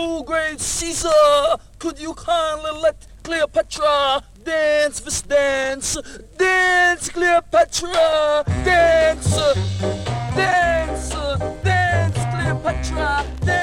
Oh, great Caesar, could you kindly let Cleopatra dance this dance? Dance, Cleopatra, dance, dance, dance, Cleopatra, dance.